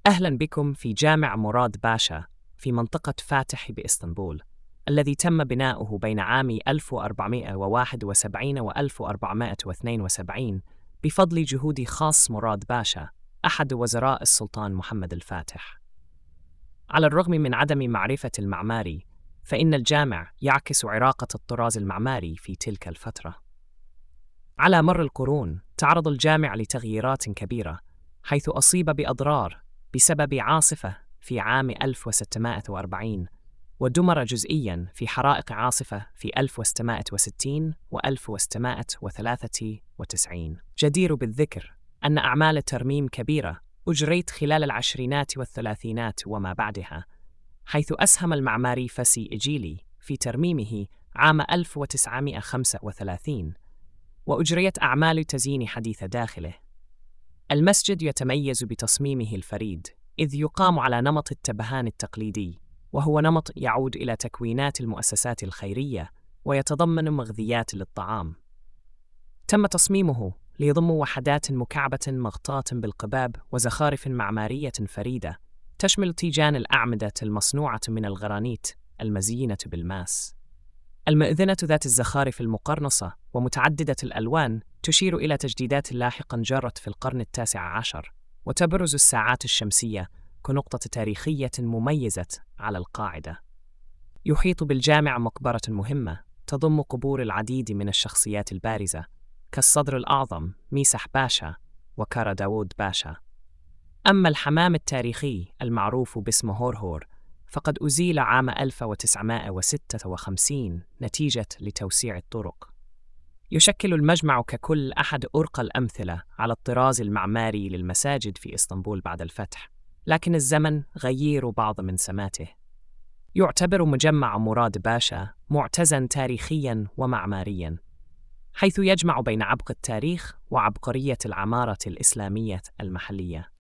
أهلاً بكم في جامع مراد باشا في منطقة فاتح بإسطنبول، الذي تم بناؤه بين عام 1471 و 1472 بفضل جهود خاص مراد باشا، أحد وزراء السلطان محمد الفاتح. على الرغم من عدم معرفة المعماري، فإن الجامع يعكس عراقة الطراز المعماري في تلك الفترة. على مر القرون، تعرض الجامع لتغييرات كبيرة، حيث أصيب بأضرار بسبب عاصفة في عام 1640، ودمر جزئياً في حرائق عاصفة في 1660 و 1693. جدير بالذكر أن أعمال ترميم كبيرة أجريت خلال العشرينات والثلاثينات وما بعدها، حيث أسهم المعماري فاسي إجيلي في ترميمه عام 1935، وأجريت أعمال تزيين حديث داخله. المسجد يتميز بتصميمه الفريد، إذ يقام على نمط التبهان التقليدي، وهو نمط يعود إلى تكوينات المؤسسات الخيرية ويتضمن مغذيات للطعام. تم تصميمه ليضم وحدات مكعبة مغطاة بالقباب وزخارف معمارية فريدة، تشمل تيجان الأعمدة المصنوعة من الغرانيت المزينة بالماس. المئذنة ذات الزخارف المقرنصة ومتعددة الألوان تشير إلى تجديدات لاحقاً جرت في القرن ال19، وتبرز الساعات الشمسية كنقطة تاريخية مميزة على القاعدة. يحيط بالجامع مقبرة مهمة تضم قبور العديد من الشخصيات البارزة، كالصدر الأعظم ميسح باشا وكارا داوود باشا. أما الحمام التاريخي المعروف باسم هورهور، فقد أزيل عام 1956 نتيجة لتوسيع الطرق. يشكل المجمع ككل أحد أرقى الأمثلة على الطراز المعماري للمساجد في إسطنبول بعد الفتح، لكن الزمن غير بعض من سماته. يعتبر مجمع مراد باشا معتزاً تاريخياً ومعمارياً، حيث يجمع بين عبق التاريخ وعبقرية العمارة الإسلامية المحلية.